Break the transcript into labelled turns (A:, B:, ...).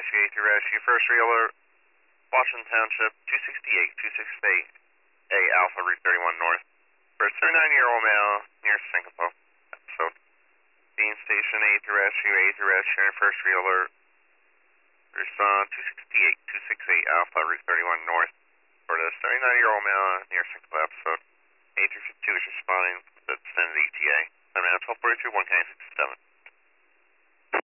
A: Rescue, A3 Rescue, first realer, Washington Township, 268, 268, A Alpha, Route 31 North. For a 39-year-old male near Singapore. Episode. Bean Station, A3 Rescue, A3 Rescue, and first realer, respond 268, 268, Alpha, Route 31 North. For the 39-year-old male near Singapore. Episode. A352 is responding to the descended ETA. 10 minutes, 12:42, 1K 67.